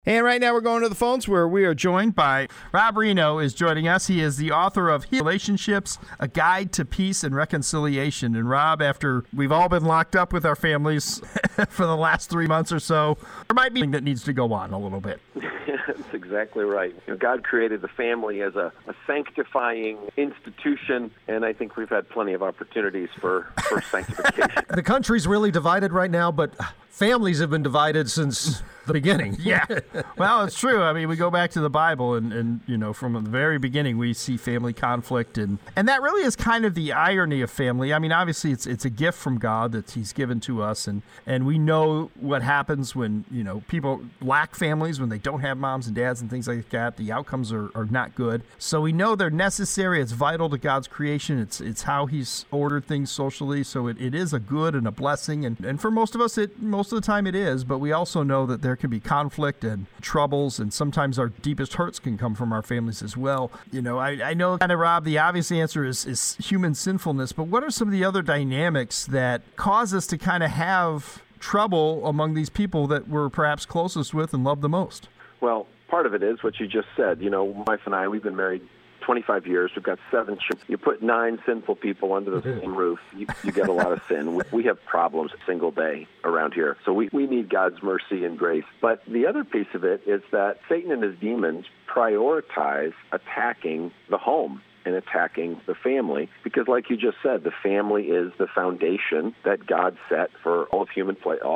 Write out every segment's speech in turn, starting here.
And right now we're going to the phones where we are joined by Rob Rienow is joining us. He is the author of Relationships, A Guide to Peace and Reconciliation. And Rob, after we've all been locked up with our families for the last 3 months or so, there might be something that needs to go on a little bit. That's exactly right. God created the family as a sanctifying institution, and I think we've had plenty of opportunities for sanctification. The country's really divided right now, but families have been divided since the beginning. Yeah. Well, it's true. I mean, we go back to the Bible, and you know, from the very beginning, we see family conflict, and that really is kind of the irony of family. I mean, obviously, it's a gift from God that He's given to us, and we know what happens when, you know, people lack families, when they don't have moms and dads and things like that. The outcomes are not good. So we know they're necessary. It's vital to God's creation. It's how He's ordered things socially. So it is a good and a blessing, and for most of us, most of the time it is. But we also know that there can be conflict and troubles, and sometimes our deepest hurts can come from our families as well. You know, I know, kind of, Rob, the obvious answer is human sinfulness, but what are some of the other dynamics that cause us to kind of have trouble among these people that we're perhaps closest with and love the most? Well, part of it is what you just said. You know, my wife and I, we've been married 25 years. We've got 7 children. You put 9 sinful people under the same roof, you get a lot of sin. We have problems a single day around here. So we need God's mercy and grace. But the other piece of it is that Satan and his demons prioritize attacking the home and attacking the family, because like you just said, the family is the foundation that God set for all of human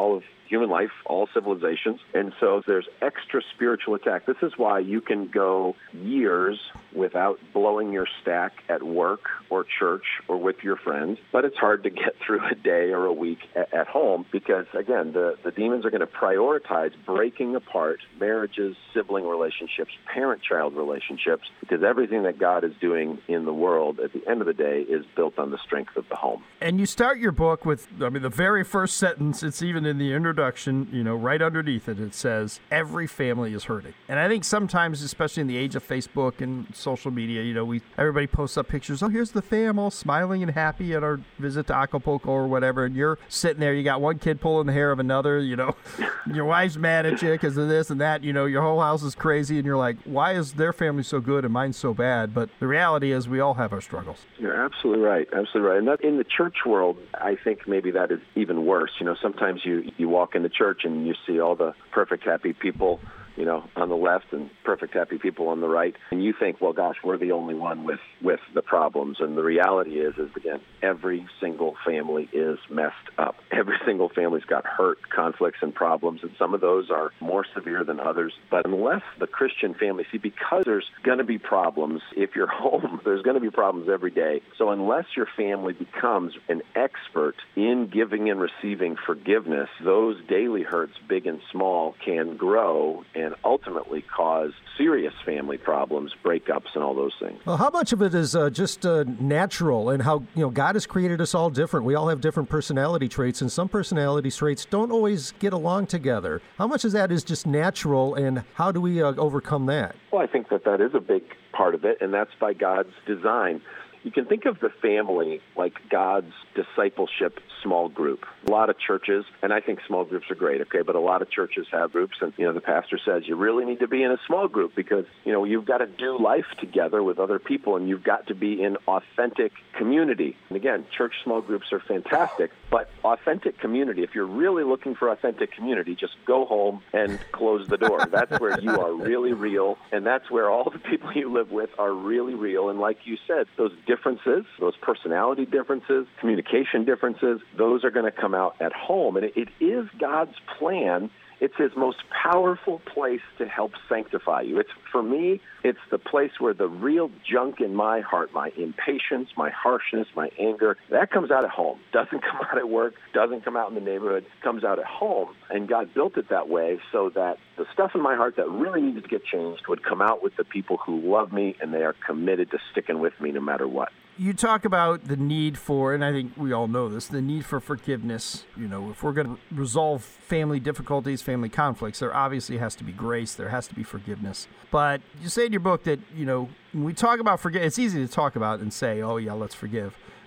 life, all civilizations. And so there's extra spiritual attack. This is why you can go years without blowing your stack at work or church or with your friends, but it's hard to get through a day or a week at home because, again, the demons are going to prioritize breaking apart marriages, sibling relationships, parent-child relationships, because everything that God is doing in the world at the end of the day is built on the strength of the home. And you start your book with, I mean, the very first sentence, it's even in the introduction, you know, right underneath it, it says, every family is hurting. And I think sometimes, especially in the age of Facebook and social media, you know, everybody posts up pictures, oh, here's the fam all smiling and happy at our visit to Acapulco or whatever, and you're sitting there, you got one kid pulling the hair of another, you know, your wife's mad at you because of this and that, you know, your whole house is crazy, and you're like, why is their family so good and mine's so bad? But the reality is we all have our struggles. You're absolutely right, absolutely right. And that, in the church world, I think maybe that is even worse. You know, sometimes you walk into church and you see all the perfect, happy people, you know, on the left and perfect, happy people on the right. And you think, well, gosh, we're the only one with the problems. And the reality is again, every single family is messed up. Every single family's got hurt, conflicts, and problems. And some of those are more severe than others. But unless the Christian family, see, because there's going to be problems if you're home, there's going to be problems every day. So unless your family becomes an expert in giving and receiving forgiveness, those daily hurts, big and small, can grow and ultimately cause serious family problems, breakups, and all those things. Well, how much of it is just natural, and how, you know, God has created us all different. We all have different personality traits, and some personality traits don't always get along together. How much of that is just natural, and how do we overcome that? Well, I think that is a big part of it, and that's by God's design. You can think of the family like God's discipleship small group. A lot of churches, and I think small groups are great, okay, but a lot of churches have groups, and, you know, the pastor says you really need to be in a small group because, you know, you've got to do life together with other people, and you've got to be in authentic community. And again, church small groups are fantastic, but authentic community, if you're really looking for authentic community, just go home and close the door. That's where you are really real, and that's where all the people you live with are really real. And like you said, those differences, those personality differences, communication differences, those are going to come out at home. And it is God's plan. It's His most powerful place to help sanctify you. For me, it's the place where the real junk in my heart, my impatience, my harshness, my anger, that comes out at home. Doesn't come out at work, doesn't come out in the neighborhood, comes out at home. And God built it that way so that the stuff in my heart that really needed to get changed would come out with the people who love me, and they are committed to sticking with me no matter what. You talk about the need for, and I think we all know this, the need for forgiveness. You know, if we're going to resolve family difficulties, family conflicts, there obviously has to be grace, there has to be forgiveness. But you say in your book that, you know, when we talk about forgiveness, it's easy to talk about and say, oh yeah, let's forgive.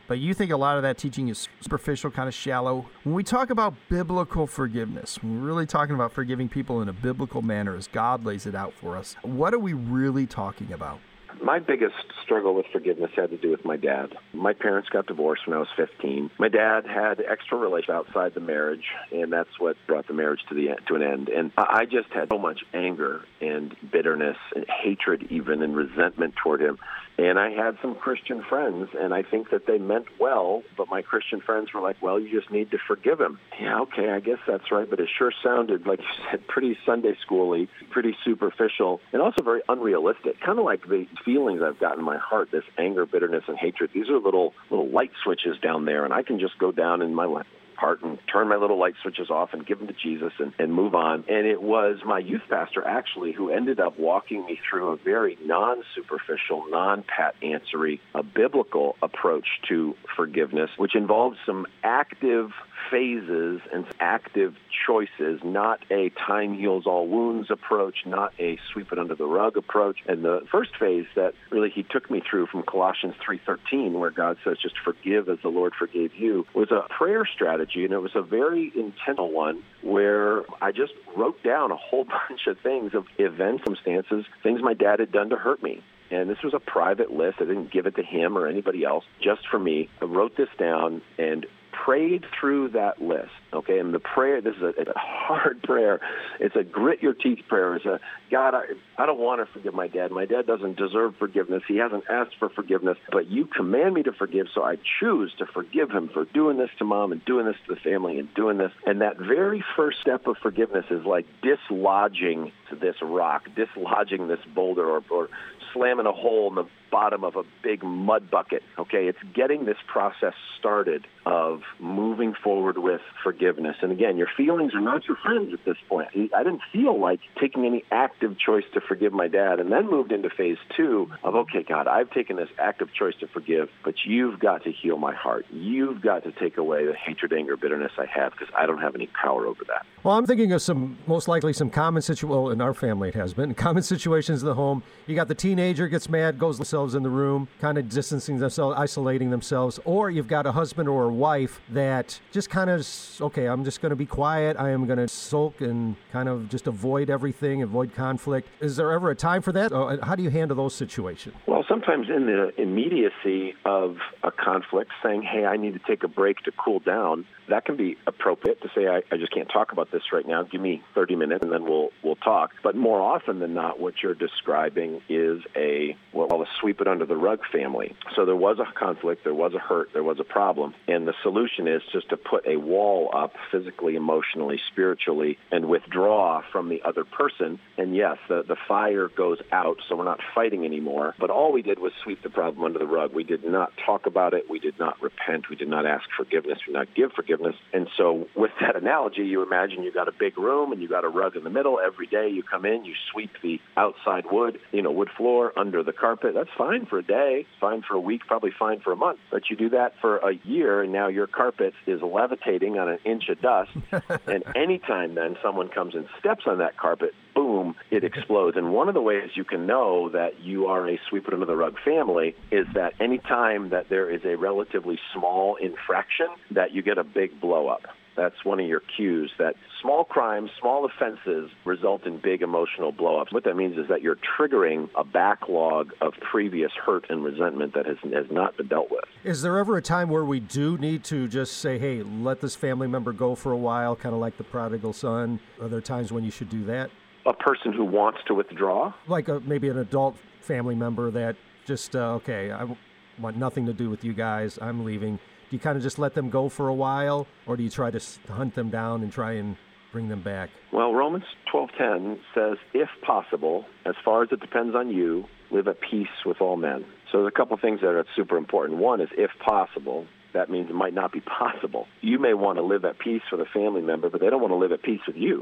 but you think a lot of that teaching is superficial, kind of shallow. When we talk about biblical forgiveness, when we're really talking about forgiving people in a biblical manner as God lays it out for us, what are we really talking about? My biggest struggle with forgiveness had to do with my dad. My parents got divorced when I was 15. My dad had extra relations outside the marriage, and that's what brought the marriage to an end. And I just had so much anger and bitterness and hatred even and resentment toward him. And I had some Christian friends, and I think that they meant well, but my Christian friends were like, well, you just need to forgive him. Yeah, okay, I guess that's right, but it sure sounded, like you said, pretty Sunday school-y, pretty superficial, and also very unrealistic. Kind of like the feelings I've got in my heart, this anger, bitterness, and hatred. These are little light switches down there, and I can just go down in my heart and turn my little light switches off and give them to Jesus and move on. And it was my youth pastor, actually, who ended up walking me through a very non-superficial, non-pat answery, a biblical approach to forgiveness, which involves some active phases and active choices, not a time heals all wounds approach, not a sweep it under the rug approach. And the first phase that really he took me through from Colossians 3:13, where God says just forgive as the Lord forgave you, was a prayer strategy, and it was a very intentional one where I just wrote down a whole bunch of things, of events, circumstances, things my dad had done to hurt me. And this was a private list. I didn't give it to him or anybody else, just for me. I wrote this down and prayed through that list, okay? And the prayer, this is a hard prayer. It's a grit your teeth prayer. It's a, God, I don't want to forgive my dad. My dad doesn't deserve forgiveness. He hasn't asked for forgiveness, but you command me to forgive, so I choose to forgive him for doing this to mom and doing this to the family and doing this. And that very first step of forgiveness is like dislodging this rock, dislodging this boulder, or slamming a hole in the bottom of a big mud bucket, okay? It's getting this process started of moving forward with forgiveness. And again, your feelings are not your friends at this point. I didn't feel like taking any active choice to forgive my dad, and then moved into phase 2 of, okay, God, I've taken this active choice to forgive, but you've got to heal my heart. You've got to take away the hatred, anger, bitterness I have, because I don't have any power over that. Well, I'm thinking of most likely some common situations, well, in our family it has been, common situations in the home. You got the teenager gets mad, goes themselves in the room, kind of distancing themselves, isolating themselves, or you've got a husband or a wife that just kind of, okay, I'm just going to be quiet, I am going to sulk and kind of just avoid everything, avoid conflict. Is there ever a time for that? How do you handle those situations? Well, sometimes in the immediacy of a conflict, saying, hey, I need to take a break to cool down, that can be appropriate to say, I just can't talk about this right now. Give me 30 minutes and then we'll talk. But more often than not, what you're describing is a sweep it under the rug family. So there was a conflict, there was a hurt, there was a problem. And the solution is just to put a wall up physically, emotionally, spiritually, and withdraw from the other person. And yes, the fire goes out, so we're not fighting anymore. But all we did was sweep the problem under the rug. We did not talk about it. We did not repent. We did not ask forgiveness. We did not give forgiveness. And so with that analogy, you imagine you got a big room and you got a rug in the middle. Every day you come in, you sweep the outside wood floor under the carpet. That's fine for a day, fine for a week, probably fine for a month. But you do that for a year, and now your carpet is levitating on an inch of dust. And anytime then someone comes and steps on that carpet, boom, it explodes. And one of the ways you can know that you are a sweep it under the rug family is that anytime that there is a relatively small infraction, that you get a big blow up. That's one of your cues, that small crimes, small offenses result in big emotional blow-ups. What that means is that you're triggering a backlog of previous hurt and resentment that has not been dealt with. Is there ever a time where we do need to just say, hey, let this family member go for a while, kind of like the prodigal son? Are there times when you should do that? A person who wants to withdraw? Like maybe an adult family member that just, okay, I want nothing to do with you guys, I'm leaving. Do you kind of just let them go for a while, or do you try to hunt them down and try and bring them back? Well, Romans 12:10 says, if possible, as far as it depends on you, live at peace with all men. So there's a couple things that are super important. One is if possible. That means it might not be possible. You may want to live at peace with a family member, but they don't want to live at peace with you.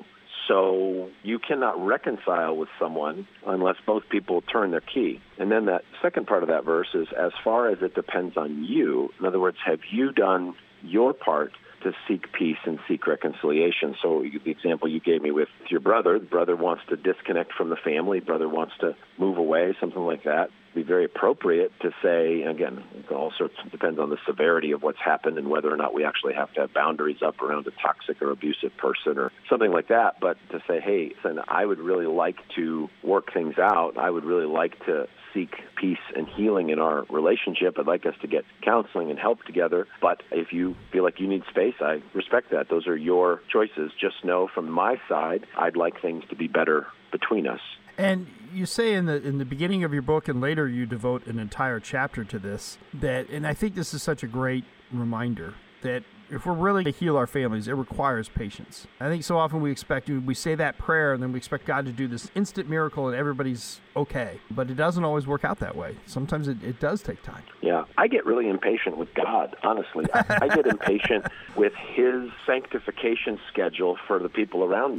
So you cannot reconcile with someone unless both people turn their key. And then that second part of that verse is, as far as it depends on you. In other words, have you done your part to seek peace and seek reconciliation? So the example you gave me with your brother, the brother wants to disconnect from the family, brother wants to move away, something like that. be very appropriate to say, again, all sorts depends on the severity of what's happened and whether or not we actually have to have boundaries up around a toxic or abusive person or something like that. But to say, hey, listen, I would really like to work things out. I would really like to seek peace and healing in our relationship. I'd like us to get counseling and help together. But if you feel like you need space, I respect that. Those are your choices. Just know from my side, I'd like things to be better between us. And you say in the beginning of your book, and later you devote an entire chapter to this, that, and I think this is such a great reminder, that if we're really to heal our families, it requires patience. I think so often we say that prayer and then we expect God to do this instant miracle and everybody's okay. But it doesn't always work out that way. Sometimes it does take time. Yeah, I get really impatient with God, honestly. I get impatient with his sanctification schedule for the people around me.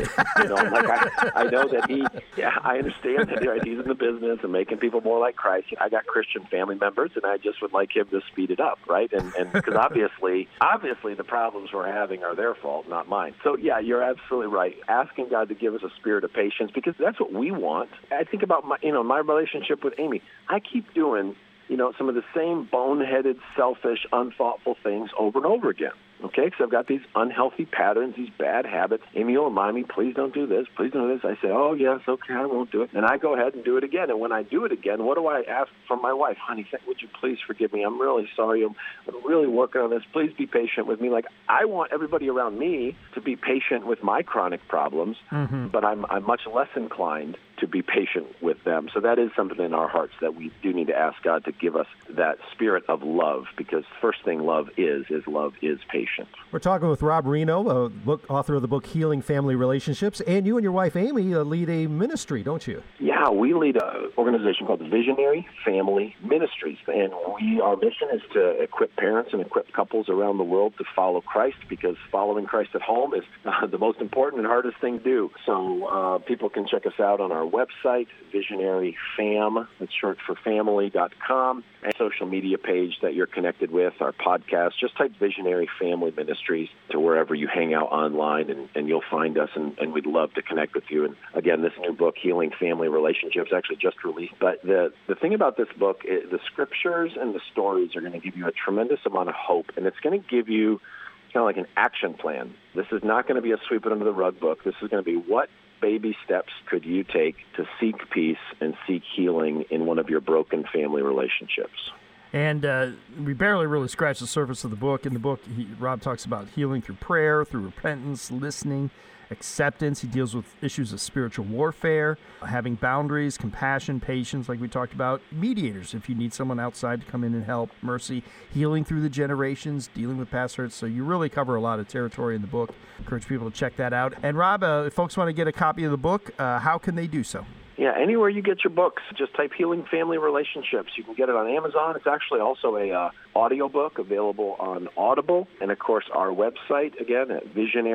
I know that I understand that he's in the business of making people more like Christ. I got Christian family members, and I just would like him to speed it up, right? And because obviously the problems we're having are their fault, not mine. So, yeah, you're absolutely right. Asking God to give us a spirit of patience, because that's what we want. I think about my relationship with Amy. I keep doing some of the same boneheaded, selfish, unthoughtful things over and over again. Okay, because I've got these unhealthy patterns, these bad habits. Amy will remind me, please don't do this, please don't do this. I say, oh, yes, okay, I won't do it. And I go ahead and do it again. And when I do it again, what do I ask from my wife? Honey, would you please forgive me? I'm really sorry. I'm really working on this. Please be patient with me. Like, I want everybody around me to be patient with my chronic problems, but I'm much less inclined to be patient with them. So that is something in our hearts that we do need to ask God to give us that spirit of love, because first thing love is patience. We're talking with Rob Rienow, author of the book Healing Family Relationships, and you and your wife Amy lead a ministry, don't you? Yeah, we lead an organization called Visionary Family Ministries, and our mission is to equip parents and equip couples around the world to follow Christ, because following Christ at home is the most important and hardest thing to do. So people can check us out on our website, visionaryfam, that's short for family.com, and social media page that you're connected with, our podcast. Just type Visionary Family Ministries to wherever you hang out online, and you'll find us, and we'd love to connect with you. And again, this new book, Healing Family Relationships, actually just released. But the thing about this book, the scriptures and the stories are going to give you a tremendous amount of hope, and it's going to give you kind of like an action plan. This is not going to be a sweep it under the rug book. This is going to be what baby steps could you take to seek peace and seek healing in one of your broken family relationships. And we barely really scratched the surface of the book. In the book, Rob talks about healing through prayer, through repentance, listening, acceptance. He deals with issues of spiritual warfare, having boundaries, compassion, patience, like we talked about, mediators, if you need someone outside to come in and help, mercy, healing through the generations, dealing with past hurts. So you really cover a lot of territory in the book. Encourage people to check that out. And Rob, if folks want to get a copy of the book, how can they do so? Yeah, anywhere you get your books, just type Healing Family Relationships. You can get it on Amazon. It's actually also a audiobook available on Audible. And, of course, our website, again, at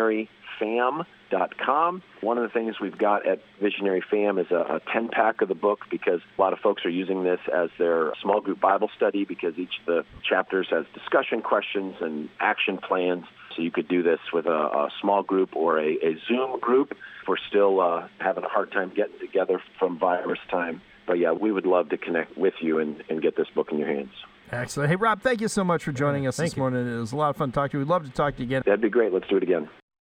visionaryfam.com. One of the things we've got at Visionary Fam is a 10-pack of the book, because a lot of folks are using this as their small group Bible study, because each of the chapters has discussion questions and action plans. So you could do this with a small group or a Zoom group if we're still having a hard time getting together from virus time. But, yeah, we would love to connect with you and get this book in your hands. Excellent. Hey, Rob, thank you so much for joining us this morning. It was a lot of fun talking to you. We'd love to talk to you again. That'd be great. Let's do it again.